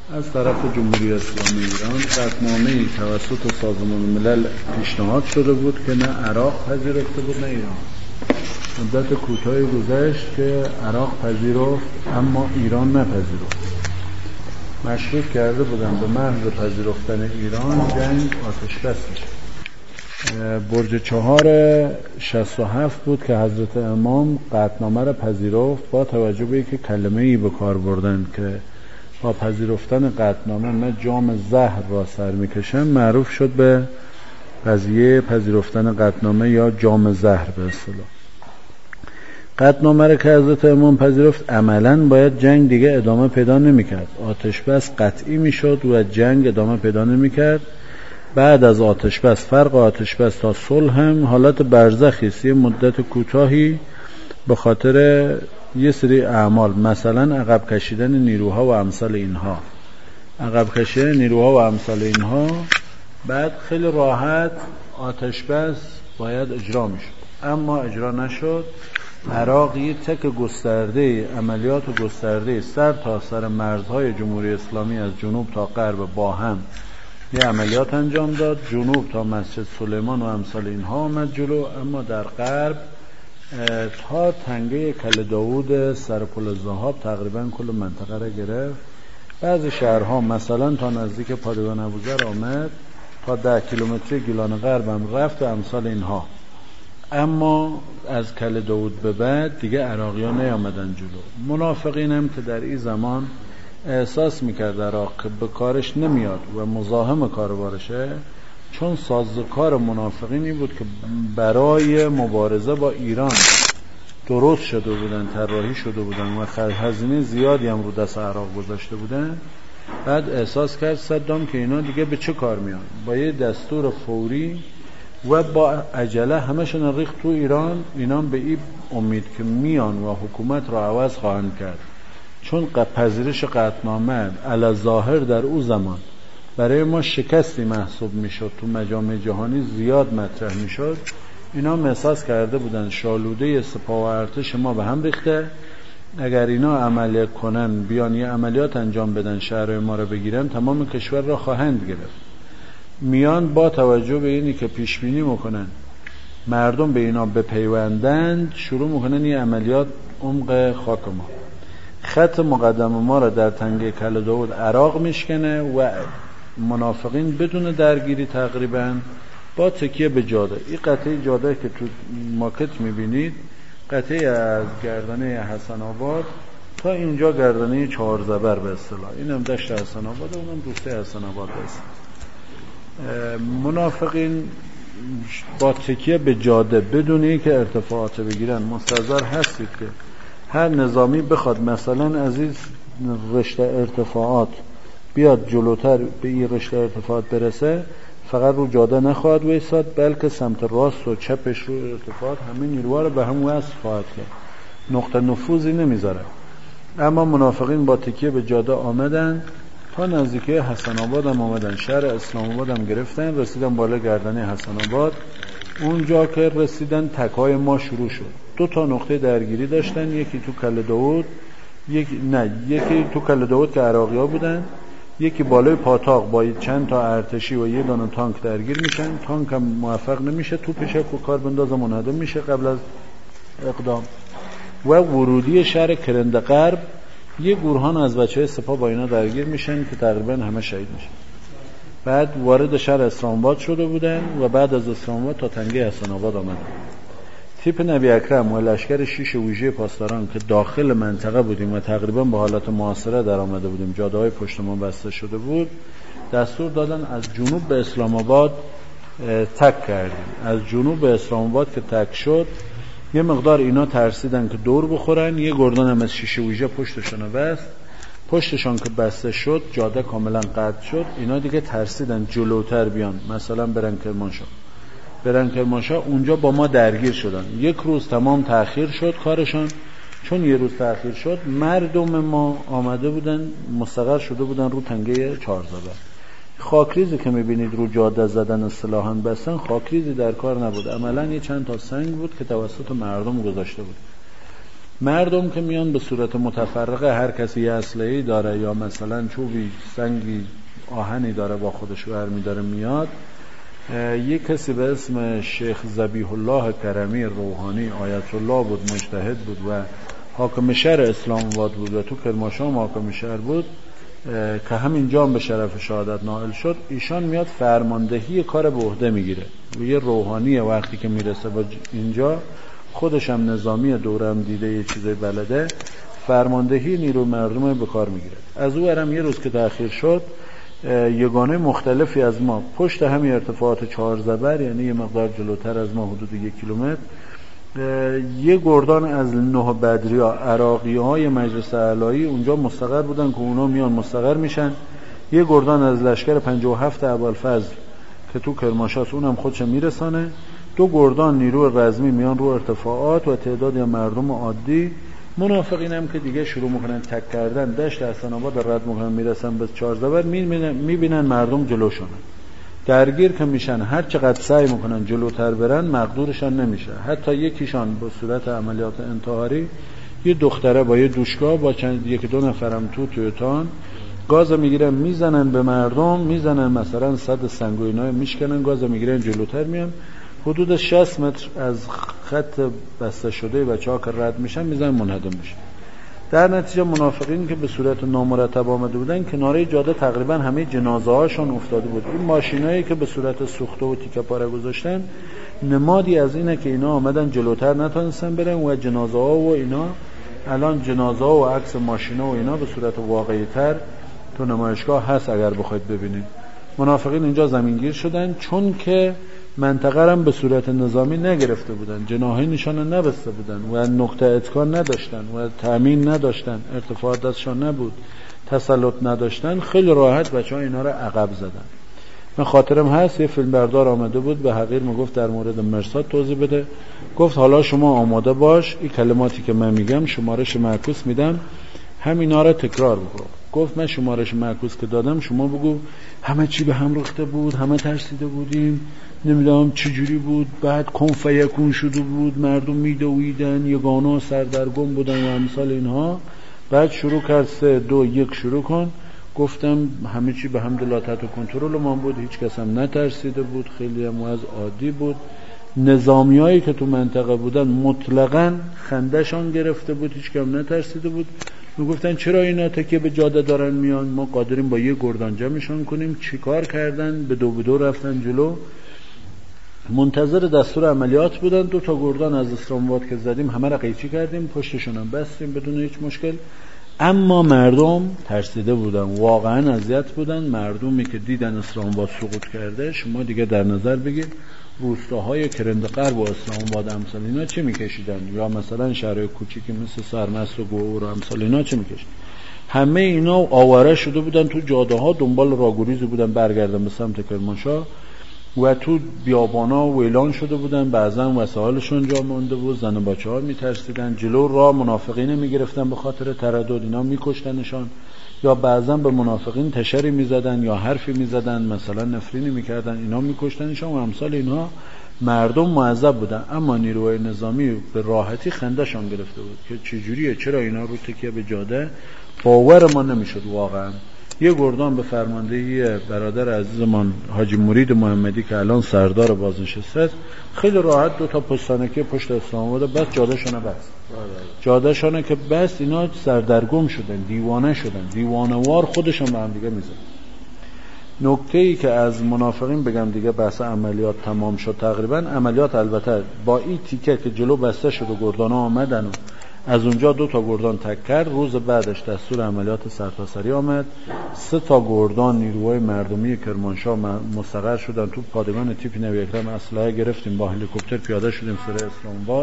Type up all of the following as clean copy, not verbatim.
از طرف جمهوری اسلامی ایران قطعنامه‌ای توسط سازمان ملل پیشنهاد شده بود که نه عراق پذیرفته بود نه ایران. مدت کوتاهی گذشت که عراق پذیرفت اما ایران نپذیرفت. مشروط کرده بودن به محض پذیرفتن ایران جنگ آتش بس بشه. برج 467 بود که حضرت امام قطعنامه را پذیرفت، با توجه به اینکه کلمه‌ای به کار بردن که با پذیرفتن قطعنامه نه جام زهر را سر میکشن، معروف شد به قضیه پذیرفتن قطعنامه یا جام زهر به اصطلاح. قطعنامه را که حضرت امام پذیرفت، عملاً باید جنگ دیگه ادامه پیدا نمیکرد، آتش بس قطعی میشد و جنگ ادامه پیدا نمیکرد. بعد از آتش بس، فرق آتش بس تا صلح هم حالت برزخی است، یه مدت کوتاهی به خاطر یه سری اعمال، مثلا عقب کشیدن نیروها و امثال اینها، بعد خیلی راحت آتش بس باید اجرا میشد اما اجرا نشد. عراق یه تک گسترده، عملیات گسترده سر تا سر مرزهای جمهوری اسلامی از جنوب تا غرب با هم یه عملیات انجام داد. جنوب تا مسجد سلیمان و امثال اینها آمد جلو، اما در غرب تا تنگه کل داوود سر پل ذهاب تقریبا کل منطقه را گرفت. بعضی شهرها مثلا تا نزدیک پادگان ابوذر آمد، تا 10 کیلومتری گیلان غرب هم رفت و امثال اینها. اما از کل داوود به بعد دیگه عراقیان نیامدن جلو. منافقین هم که در این زمان احساس میکرد عراق به کارش نمیاد و مزاحم کار بارشه، چون سازوکار منافقینی بود که برای مبارزه با ایران درست شده بودن، طراحی شده بودن و هزینه زیادی هم رو دست عراق گذاشته بودن. بعد احساس کرد صدام که اینا دیگه به چه کار میان، با یه دستور فوری و با عجله همشون ریخت تو ایران. اینا به این امید که میان و حکومت را عوض خواهند کرد، چون پذیرش قطعنامه علی ظاهر در او زمان برای ما شکستی محسوب میشد، تو مجامع جهانی زیاد مطرح میشد. اینا احساس کرده بودن شالوده سپاه و ارتش ما به هم ریخته، اگر اینا عملیات کنن، بیان یه عملیات انجام بدن، شهر ما رو بگیرن، تمام کشور را خواهند گرفت. میان با توجه به اینی که پیش بینی میکنن مردم به اینا بپیوندند، شروع میکنن یه عملیات عمق خاک ما، خط مقدم ما را در تنگه کل داوود عراق میشکنه و منافقین بدون درگیری تقریبا با تکیه به جاده، این قطعه جاده که تو ماکت میبینید، قطعه از گردنه حسن آباد تا اینجا گردنه 4 زبر به اصطلاح، این هم دشت حسن آباد و اونم روسته حسن آباد است. منافقین با تکیه به جاده بدون اینکه ارتفاعات بگیرن، مستحضر هستید که هر نظامی بخواد مثلا از این رشته ارتفاعات بیاد جلوتر به این رشته ارتفاعات برسه، فقط رو جاده نخواهد وایساد، بلکه سمت راست و چپش رو ارتفاعات همه نیروها رو به هم وصل خواهد کرد، نقطه نفوذی نمیذاره. اما منافقین با تکیه به جاده آمدن تا نزدیکی حسن آباد هم آمدن، شهر اسلام آباد هم گرفتن، رسیدن بالا گردنه حسن آباد. اونجا که رسیدن تکای ما شروع شد. 2 نقطه درگیری داشتن، یکی تو کل داوود، یکی تو کل داوود که عراقی ها بودن، یکی بالای پاتاق با چند تا ارتشی و یه دانه تانک درگیر میشن. تانک هم موفق نمیشه، توپش رو کار بندازه منهدم میشه قبل از اقدام. و ورودی شهر کرند غرب یه گروهان از بچهای سپاه با اینا درگیر میشن که تقریبا همه شهید میشن. بعد وارد شهر اسلام آباد شده بودن و بعد از اسلام آباد تا تنگه حسن آباد آمدن. تیپ نبی اکرم و لشکر 6 ویژه پاسداران که داخل منطقه بودیم و تقریبا به حالت محاصره در آمده بودیم، جاده‌های پشت ما بسته شده بود، دستور دادن از جنوب به اسلام آباد تک کردیم. از جنوب به اسلام آباد که تک شد، یه مقدار اینا ترسیدن که دور بخورن، یه گردن هم از 6 ویژه پشتشون بست. پشتشان که بسته شد، جاده کاملا قطع شد، اینا دیگه ترسیدن جلوتر بیان، مثلا برن کرمانشاه. اونجا با ما درگیر شدن. 1 روز تمام تأخیر شد کارشان. چون 1 روز تأخیر شد، مردم ما آمده بودن، مستقر شده بودن رو تنگه 4 زبر. خاکریزی که میبینید رو جاده زدن اصطلاحاً بستن، خاکریزی در کار نبود، عملاً یه چند تا سنگ بود که توسط مردم گذاشته بود. مردم که میان به صورت متفرقه، هر کسی یه اسلحه‌ای داره یا مثلا چوبی، سنگی، آهنی داره با خودش برمی داره میاد. یک کسی به اسم شیخ ذبیح الله کرمی روحانی آیت الله بود، مجتهد بود و حاکم شهر اسلام آباد بود و تو کرمانشاه حاکم شهر بود که همینجا هم به شرف شهادت نائل شد. ایشان میاد فرماندهی کار به عهده میگیره و یه روحانیه، وقتی که میرسه با اینجا خودش هم نظامی دورم دیده یه چیزای بلده، فرماندهی نیروی مردم به کار میگیره. از او هم یه روز که تأخیر شد، یگانه مختلفی از ما پشت همین ارتفاعات 4 زبر، یعنی یه مقدار جلوتر از ما، حدود 1 کیلومتر، یه گردان از 9 بدریا عراقی های مجلس اعلایی اونجا مستقر بودن که اونا میان مستقر میشن. یه گردان از لشکر 57 ابوالفضل که تو کرمانشاه اونم خودش میرسانه. 2 گردان نیرو رزمی میان رو ارتفاعات و تعدادی مردم عادی. منافقین هم که دیگه شروع میکنن تک کردن، دشت حسن آباد رد میکنن، میرسن به 4 زبر، میبینن مردم جلوشونه، درگیر که میشن. هر چقدر سعی میکنن جلوتر برن مقدورشان نمیشه. حتی یکیشان به صورت عملیات انتحاری، یه دختره با یه دوشگاه با 1-2 نفرم تویوتان گاز میگیرن، میزنن به مردم، میزنن مثلا صد سنگ و اینا میشکنن، گاز میگیرن جلوتر میان. حدود 60 متر از خط بسته شده بچه‌ها که رد میشن میزنن، منهدم میشن. در نتیجه منافقین که به صورت نامرتب آمده بودن کناره جاده تقریبا همه جنازه هاشون افتاده بود. این ماشینایی که به صورت سوخته و تیکه پاره گذاشتن نمادی از اینه که اینا آمدن جلوتر نتونستن برن و جنازه ها و اینا، الان جنازه ها و عکس ماشینا و اینا به صورت واقعی تر تو نمایشگاه هست اگر بخواید ببینید. منافقین اینجا زمینگیر شدن چون که منطقه هم به صورت نظامی نگرفته بودن، جناحی نشانه نبسته بودن و نقطه اتکان نداشتن و تأمین نداشتن، ارتفاع دستشان نبود، تسلط نداشتن. خیلی راحت بچه‌ها اینا رو عقب زدن. من خاطرم هست یه فیلمبردار آمده بود به حقیر میگفت در مورد مرصاد توضیح بده، گفت حالا شما آماده باش، این کلماتی که من میگم شمارش معکوس میدم، همینا رو تکرار بکن. گفت من شمارش معکوس که دادم شما بگو همه چی به هم ریخته بود، همه ترسیده بودیم، نمیدونم چه جوری بود، بعد کن فیکون شده بود، مردم میدویدن، یگانا سردرگم بودن و امثال اینها. بعد شروع کرد 3 2 1 شروع کن. گفتم همه چی به حمدالله تحت کنترل ما بود، هیچ کس هم نترسیده بود، خیلی هم از عادی بود. نظامیایی که تو منطقه بودن مطلقاً خنده‌شان گرفته بود، هیچ کم نترسیده بود. میگفتن چرا اینا تکیه به جاده دارن میان، ما قادریم با یه گردان جمعشان کنیم. چیکار کردن؟ به 2 رفتن جلو، منتظر دستور عملیات بودن. 2 تا گردان از اسلام آباد که زدیم همه را قیچی کردیم، پشتشون هم بستیم بدون هیچ مشکل. اما مردم ترسیده بودن، واقعا اذیت بودن. مردمی که دیدن اسلام آباد سقوط کرده، شما دیگه در نظر بگید روستاهای کرندقرب و اسلام آباد امثال اینا چه میکشیدن، یا مثلا شهرهای کوچیکی مثل سرمست و گور و امثال اینا چه میکشیدن. همه اینا آواره شده بودن تو جاده ها، دنبال راهگریزی بودن برگردن به سمت کرمانشاه و تو بیابانا ویلان شده بودن. بعضا وسایلشون جا مونده بود، زن و بچه‌ها میترسیدن. جلو راه منافقین میگرفتن به خاطر تردد، اینا میکشتنشان، یا بعضا به منافقین تشری میزدن یا حرفی میزدن، مثلا نفرینی میکردن، اینا میکشتنشان و امثال اینها. مردم معذب بودن، اما نیروهای نظامی به راحتی خنده‌شان گرفته بود که چجوریه، چرا اینا رو تکیه به جاده. باور ما نمیشد واقعا. یه گردان به فرماندهی برادر عزیزمان حاجی مرید محمدی که الان سردار بازنشسته است، خیلی راحت 2 تا پستانکی پشت اسلام آباد بس جادهشونه بس. جادهشونه که بس اینا سردرگم شدن، دیوانه شدن، دیوانه‌وار خودشون به هم دیگه میزنن. نکته‌ای که از منافقین بگم دیگه، بحث عملیات تمام شد تقریبا. عملیات البته با این تیکه که جلو بسته شد و گردانا آمدن و از اونجا 2 تا گردان تک کرد، روز بعدش دستور عملیات سرتاسری آمد. 3 تا گردان نیروهای مردمی کرمانشاه مستقر شدن تو پادگان تیپ نبی اکرم، اسلحه گرفتیم، با هلیکوپتر پیاده شدیم سر اسلام آباد.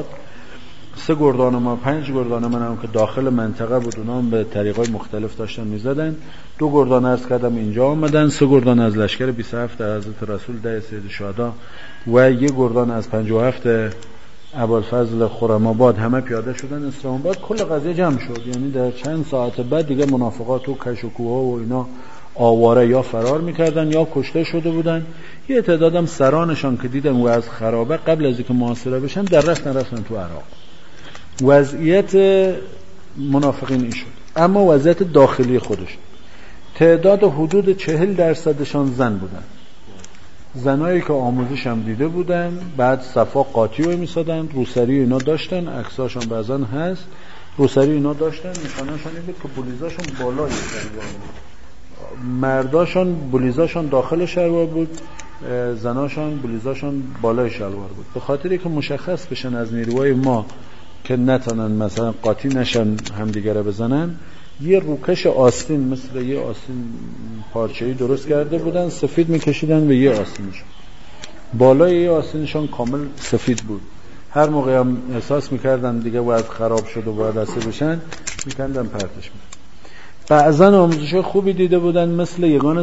3 گردان ما، 5 گردان من هم که داخل منطقه بود، اونا هم به طریقای مختلف داشتن میزدن. 2 گردان عرض کردم اینجا آمدن، 3 گردان از لشکر 27 حضرت رسول ده سید شهدا و 1 گردان از 57 ابوالفضل خرم‌آباد همه پیاده شدن اسلام آباد. کل قضیه جمع شد، یعنی در چند ساعت بعد دیگه منافقات تو کش و کوها و اینا آواره یا فرار میکردن یا کشته شده بودن. یه تعدادم سرانشان که دیدن و از خرابه قبل از اینکه محاصره بشن در رفتن تو عراق. وضعیت منافقین این شد. اما وضعیت داخلی خودش، تعداد حدود 40% زن بودن، زنایی که آموزش هم دیده بودن، بعد صفا قاطی رو میسادن، روسری اینا داشتن، عکساشون بعضن هست، روسری اینا داشتن، نشانه‌شون این بود که بولیزاشون بالای شلوار بود، مرداشون بولیزاشون داخل شلوار بود، زناشون بولیزاشون بالای شلوار بود، به خاطری که مشخص بشن از نیروهای ما که نتونن مثلا قاطی نشن همدیگه رو بزنن، یه روکش آستین مثل یه آستین پارچه‌ای درست کرده بودن، سفید میکشیدن و یه آستینشون بالای یه آستینشون کامل سفید بود. هر موقع هم احساس میکردن دیگه وضع خراب شد و باید اسیر بشن، میکندن پرتش میکردن. بعضا آموزش خوبی دیده بودن مثل یگان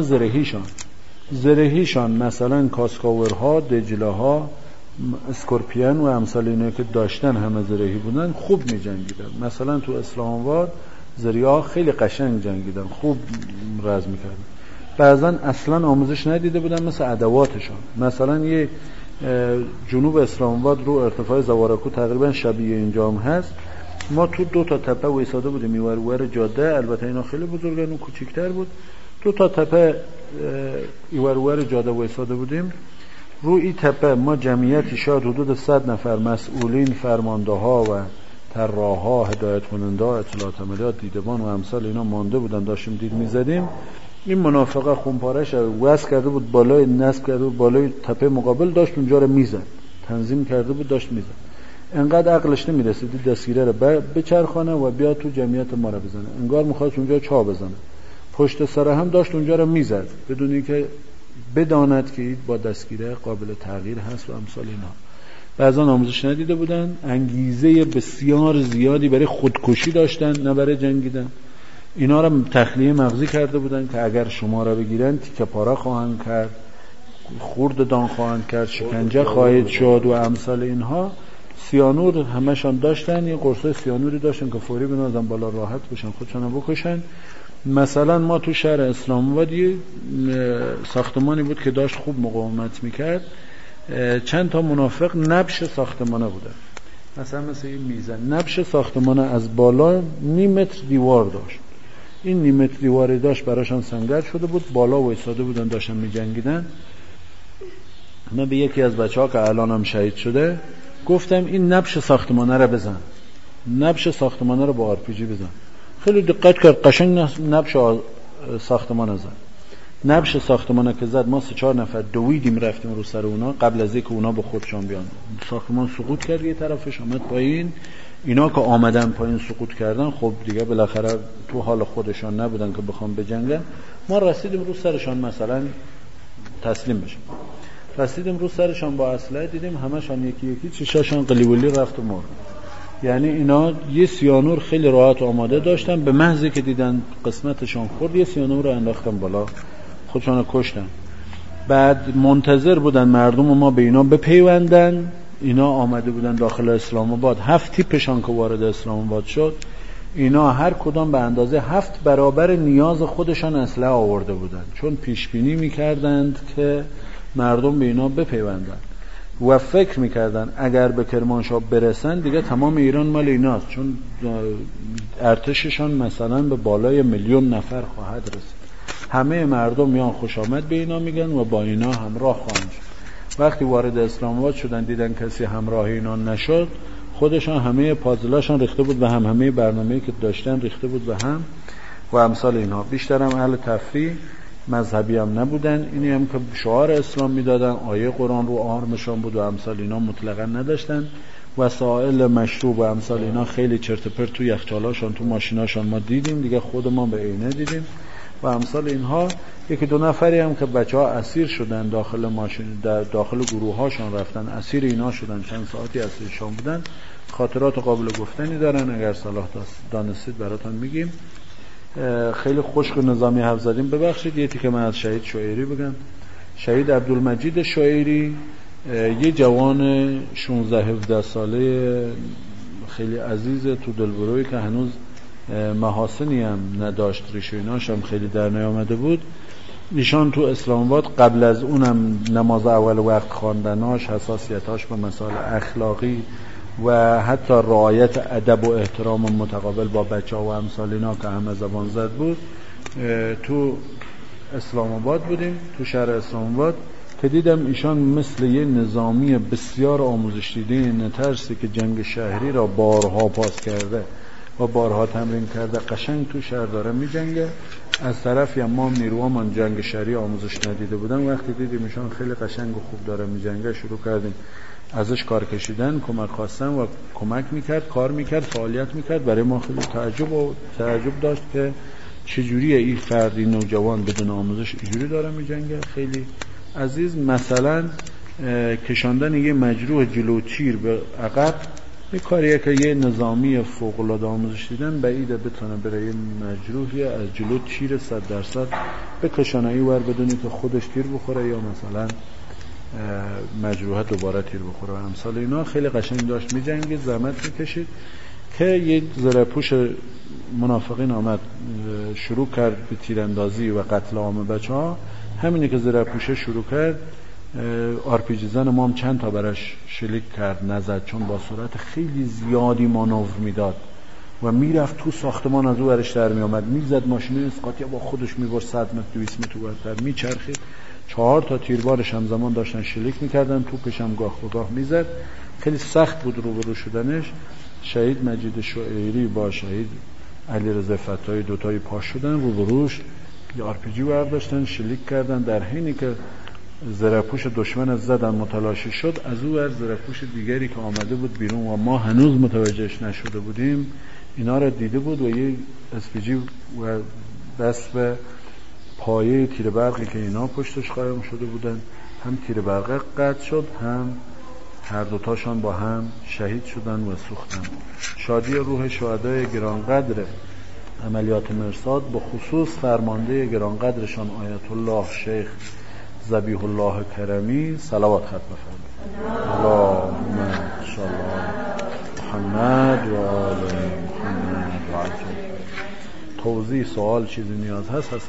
زرهیشان مثلا کاسکاورها، دجله ها، اسکورپیان و امثال اینا که داشتن همه زرهی بودن، خوب می جنگیدن. مثلا تو اسلام آباد زرهی‌ها خیلی قشنگ جنگیدن، خوب رزم میکردن. بعضا اصلا آموزش ندیده بودن مثل ادواتشان. مثلا یه جنوب اسلام آباد رو ارتفاع زوارکو تقریبا شبیه اینجا هم هست، ما تو 2 تا تپه وایساده بودیم میور جاده، البته اینا خیلی بزرگن و کوچیک‌تر بود، 2 تا تپه میور جاده وایساده بودیم. روی این تپه ما جمعیتی شاید حدود 100 نفر مسئولین، فرمانده ها و طراحا، هدایت کننده ها، اطلاعات عملیات، دیدبان و امثال اینا مانده بودن، داشتیم دید میزدیم. این منافقه خونپارش واسه کرده بود بالای نصب کرده بود بالای تپه مقابل، داشت اونجا رو میزد، تنظیم کرده بود داشت میزد. انقدر عقلش نمیرسید دستگیره رو بچرخانه و بیاد تو جمعیت ما رو بزنه، انگار میخواست اونجا چا بزنه، پشت سر هم داشت اونجا رو میزد بدون اینکه بداند که با دستگیره قابل تغییر هست و امثال اینا. بعضا آموزش ندیده بودن، انگیزه بسیار زیادی برای خودکشی داشتن نه برای جنگیدن. اینا رو تخلیه مغزی کرده بودن که اگر شما را بگیرن تیکه پاره خواهند کرد، خورد دان خواهند کرد، شکنجه خواهید شد و امثال اینها. سیانور همشان داشتن، یه قرصای سیانوری داشتن که فوری بنازن بالا راحت بشن خودشون بکشن. مثلا ما تو شهر اسلام آباد یه ساختمانی بود که داشت خوب مقاومت میکرد، چند تا منافق نبش ساختمانه بودن، مثلا مثل این میزن نبش ساختمانه از بالا نیم متر دیوار داشت، این نیم متر دیواری داشت براشان سنگر شده بود، بالا وایساده بودن داشتن میجنگیدن. من به یکی از بچه‌ها که الان هم شهید شده گفتم این نبش ساختمانه رو بزن، نبش ساختمانه رو با آرپیجی بزن. خیلی دقت کرد، قشنگ نبش ساختمانه زد. نبش ساختمانه که زد ما 3-4 نفر دویدیم رفتیم رو سر اونا قبل از اینکه اونا به خودشان بیان. ساختمان سقوط کرد، یه طرفش آمد پایین. اینا که آمدن پایین سقوط کردن، خب دیگه بالاخره تو حال خودشان نبودن که بخوام بجنگن. ما رسیدیم رو سرشان مثلا تسلیم بشیم، رسیدیم رو سرشان با اسلحه، دیدیم همشان یکی یکی چشاشان قلیولی رفت و مرد. یعنی اینا یه سیانور خیلی راحت آماده داشتن، به محضی که دیدن قسمتشان خورد یه سیانور رو انداختن بالا خودشان کشتن. بعد منتظر بودن مردم ما به اینا بپیوندن. اینا آمده بودن داخل اسلام آباد، 7 تیپشان که وارد اسلام آباد شد، اینا هر کدام به اندازه 7 برابر نیاز خودشان اسلحه آورده بودن، چون پیش بینی می‌کردند که مردم به اینا بپیوندن و فکر می‌کردن اگر به کرمانشاه برسن دیگه تمام ایران مال ایناست، چون ارتششان مثلا به بالای 1,000,000 نفر خواهد رسید. همه مردم میان خوش آمد به اینا میگن و با اینا همراه خواهند شد. وقتی وارد اسلام آباد شدن دیدن کسی همراه اینا نشد، خودشان همه پازلاشان ریخته بود به هم، همه برنامه‌ای که داشتن ریخته بود به هم و امثال اینها. بیشترم اهل تفریح، مذهبی هم نبودن. اینی هم که شعار اسلام میدادن، آیه قرآن رو آرمشان بود و امثال اینا مطلقا نداشتن. وسایل مشروب و امثال اینا خیلی چرت و پرت تو یخچالاشون تو ماشیناشون ما دیدیم دیگه، خودمان به عینه دیدیم و امثال اینها. 1-2 نفری هم که بچه‌ها اسیر شدن داخل ماشین، در داخل گروه‌هاشون رفتن اسیر اینا شدن، چند ساعتی اسیرشون بودن. خاطرات قابل گفتنی دارن، اگر صلاح دانستید براتون میگیم. خیلی خشک و نظامی حرف زدیم، ببخشید. یه تیکه من از شهید شعیری بگم. شهید عبدالمجید شعیری یه جوان 16-17 ساله خیلی عزیز تو دلبرویی که هنوز محاسنی هم نداشت، ریش و ایناش هم خیلی در نیامده بود. ایشان تو اسلام آباد قبل از اونم نماز اول وقت خواندناش، حساسیتاش به مسائل اخلاقی و حتی رعایت ادب و احترام متقابل با بچه‌ها و امثال اینا که همه زبان زد بود. تو اسلام آباد بودیم، تو شهر اسلام آباد، که دیدم ایشان مثل یه نظامی بسیار آموزش دیده، نترسی که جنگ شهری را بارها پاس کرده و بارها تمرین کرده، قشنگ تو شهر داره می جنگه. از طرفی ما نیروهامان جنگ شهری آموزش ندیده بودن، وقتی دیدیم ایشان خیلی قشنگ و خوب داره می جنگه، شروع کردیم ازش کار کشیدن، کمک خواستن و کمک میکرد، کار میکرد، فعالیت میکرد. برای ما خیلی تعجب داشت که چجوریه این فردی نوجوان بدون آموزش اینجوری داره میجنگه. خیلی عزیز. مثلا کشاندن یه مجروح جلو تیر به عقب یه کاریه که یه نظامی فوق العاده آموزش دیدن بعیده بتونه برای یه مجروحی از جلو تیر 100% بکشانه ای ور بدونی که خودش تیر بخوره یا مثلا مجروحه دوباره تیر بخوره و امثال اینا. خیلی قشنگ داشت میجنگید، زحمت میکشید. که یک زره‌پوش منافقین آمد شروع کرد به تیراندازی و قتل عام بچه‌ها. همینی که زره‌پوشه شروع کرد، آرپیجی زن ما هم چند تا براش شلیک کرد، نزد، چون با سرعت خیلی زیادی مانور میداد و میرفت تو ساختمان، از او ورش در میامد، میزد ماشین اسقاطی با خودش میبرد 100 متر 200 متر ورتر میچرخید. 4 تا تیربارش همزمان داشتن شلیک میکردن، توپش هم گاه به گاه میزد. خیلی سخت بود روبرو شدنش. شهید مجید شعیری با شهید علیرضا فتاحی دوتایی پاش شدن، روبروش یه آرپیجی برداشتن شلیک کردن. در حینی که زره‌پوش دشمن زدن متلاشی شد، از او ور زره‌پوش دیگری که آمده بود بیرون و ما هنوز متوجهش نشده بودیم اینا را دیده بود و یه اسپیجی و دست به پایه تیر برقی که اینا پشتش قایم شده بودن، هم تیر برقه قطع شد، هم هر دوتاشان با هم شهید شدن و سوختن. شادی روح شهدای گرانقدر عملیات مرصاد، به خصوص فرمانده گرانقدرشان آیت الله شیخ ذبیح الله کرمی، صلوات ختم فرمایید. اللهم صل علی محمد و آل محمد و عجل. توضیح سوال چیزی نیاز هست هستم.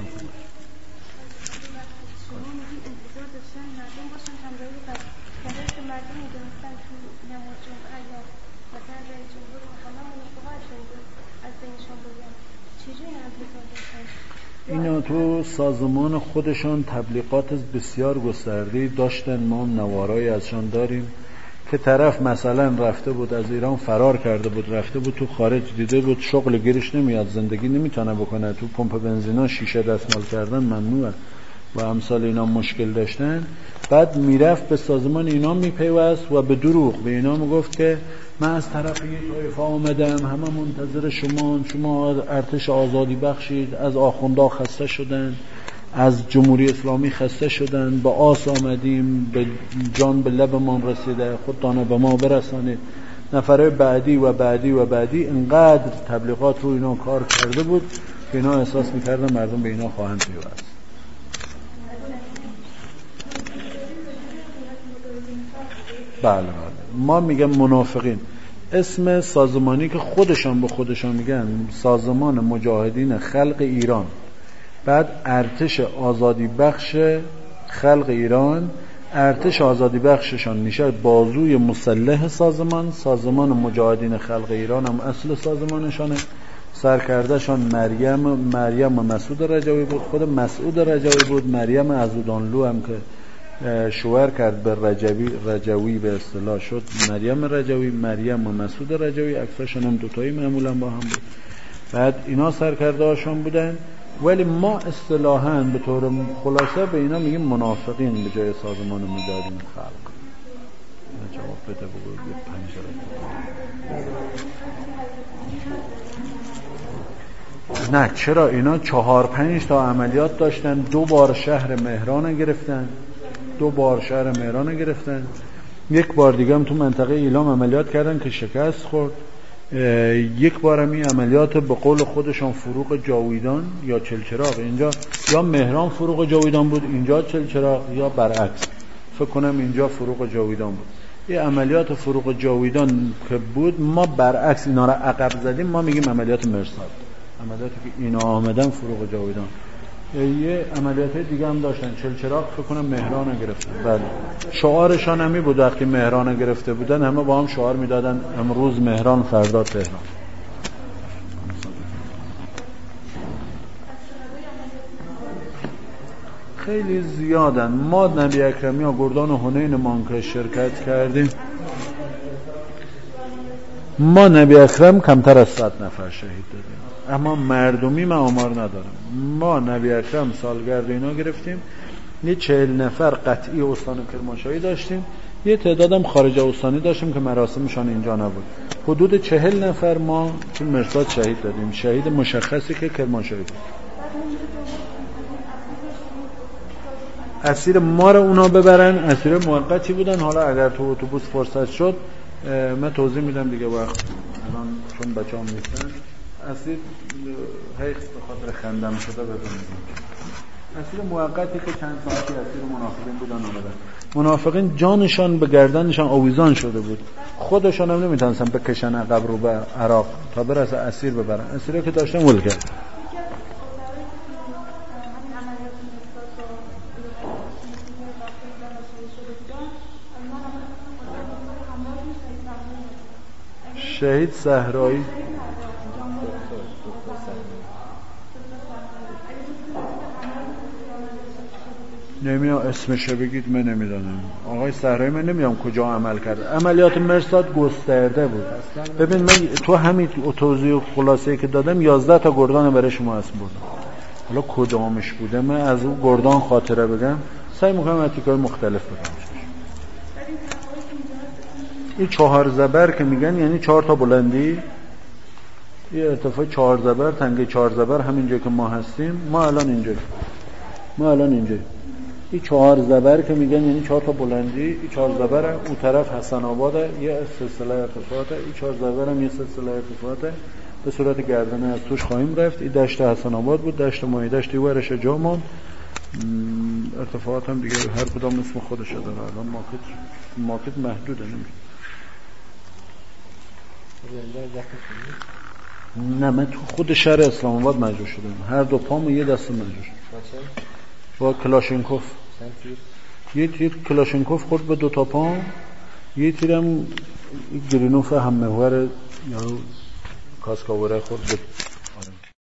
اینا تو سازمان خودشان تبلیغات بسیار گسترده‌ای داشتن، ما هم نوارایی ازشان داریم که طرف مثلا رفته بود از ایران فرار کرده بود، رفته بود تو خارج، دیده بود شغل گیرش نمیاد، زندگی نمیتونه بکنه، تو پمپ بنزینا شیشه دستمال کردن ممنوعه و امثال اینا مشکل داشتن. بعد میرفت به سازمان اینا میپیوست و به دروغ به اینا میگفت که من از طرف یک طایفه آمدم، همه منتظر شما ارتش آزادی بخشید، از آخوندا خسته شدن، از جمهوری اسلامی خسته شدن، با آس آمدیم، به جان به لبمان رسیده، خودتانه به ما برسانید. نفره بعدی و بعدی و بعدی انقدر تبلیغات رو اینا کار کرده بود که اینا احساس میکردن مردم به اینا خواهند پیوست. بله. ما میگم منافقین، اسم سازمانی که خودشان به خودشان میگن سازمان مجاهدین خلق ایران، بعد ارتش آزادی بخش خلق ایران. ارتش آزادی بخششان میشه بازوی مسلح سازمان مجاهدین خلق ایران هم اصل سازمانشانه. سرکردهشان مریم مسعود رجوی بود، خود مسعود رجوی بود. مریم عزودانلو هم که شوهر کرد به رجوی به اصطلاح شد مریم رجوی. مریم و مسعود رجوی عکساشون هم دوتایی معمولا با هم بود. بعد اینا سرکرده هاشون بودن، ولی ما اصطلاحاً به طور خلاصه به اینا میگیم منافقین به جای سازمان مجاهدین خلق. جواب بده بگو نه چرا اینا 4-5 تا عملیات داشتن، 2 بار شهر مهران گرفتن، 1 بار دیگه هم تو منطقه ایلام عملیات کردن که شکست خورد. 1 بار هم این عملیات به قول خودشان فروغ جاویدان یا چلچراغ، اینجا یا مهران فروغ جاویدان بود اینجا چلچراغ، یا برعکس فکر کنم اینجا فروغ جاویدان بود. این عملیات فروغ جاویدان که بود ما برعکس اینا را عقب زدیم، ما میگیم عملیات مرصاد. عملیاتی که اینا آمدن فروغ جاویدان، یه عملیات دیگه هم داشتن. چلچراغ فکر کنم مهران گرفتن. بله شعارشان همی بود وقتی مهران گرفته بودن همه با هم شعار میدادن امروز مهران فردا تهران. خیلی زیادن. ما نبی اکرمی ها گردان حنین مانکه شرکت کردیم. ما نبی اکرم کمتر از 100 نفر شهید دادیم، اما مردمی من آمار ندارم. ما نبی اکرم سالگرد اینا گرفتیم، یه 40 نفر قطعی استان کرمانشاهی داشتیم، یه تعدادم خارج استانی داشتیم که مراسمشان اینجا نبود. حدود 40 نفر ما تو مرصاد شهید دادیم. شهید مشخصی که کرمانشاهی بود. اسیر ما رو اونا ببرن، اسیر موقتی بودن. حالا اگر تو اتوبوس فرصت شد من توضیح میدم دیگه وقت الان چون بچه‌ام نیستن. اسیر حیث به خاطر خندم شده ببینید. اسیر موقتی که چند ساعتی اسیر منافقین بودن اومدن. منافقین جانشان به گردنشان آویزان شده بود. خودشان هم نمیتونستن بکشن عقب رو به عراق تا برسه اسیر ببرن. اسیری که داشتن ول کرد. شهید صحرایی نمیدونم اسمشو بگید، من نمیدونم. آقای صحرایی من نمیدونم کجا عمل کرده. عملیات مرصاد گسترده بود. ببین من تو همین توضیح خلاصه‌ای که دادم 11 تا گردان برای شما اسم بردم. حالا کدامش بوده من از اون گردان خاطره بگم، سعی می‌کنم اتیکای مختلف بگم. این 4 زبر که میگن یعنی 4 تا بلندی، یه ارتفاع 4 زبر، تنگه 4 زبر همینجا که ما هستیم. ما الان اینجا این 4 زبر که میگن یعنی 4 تا بلندی. این 4 زبر اون طرف حسن آباده، یه سلسله ارتفاعاته. این 4 زبر هم یه سلسله ارتفاعاته. به صورت گردنه از توش خواهیم رفت. این دشت حسن آباد بود، دشت ماهی دشت دیوارش جامون. ارتفاعات هم دیگه هر کدام اسم خودش داره. الان مارکت محدوده نمیشه. نه من تو خود شهر اسلام آباد مجروح شدم. هر دو پام یه دست مجروح شد با کلاشینکوف. یه تیر کلاشینکوف خورد به 2 تا پام، یه تیرم گرینوف هم محور یا کاسکاوره خورد به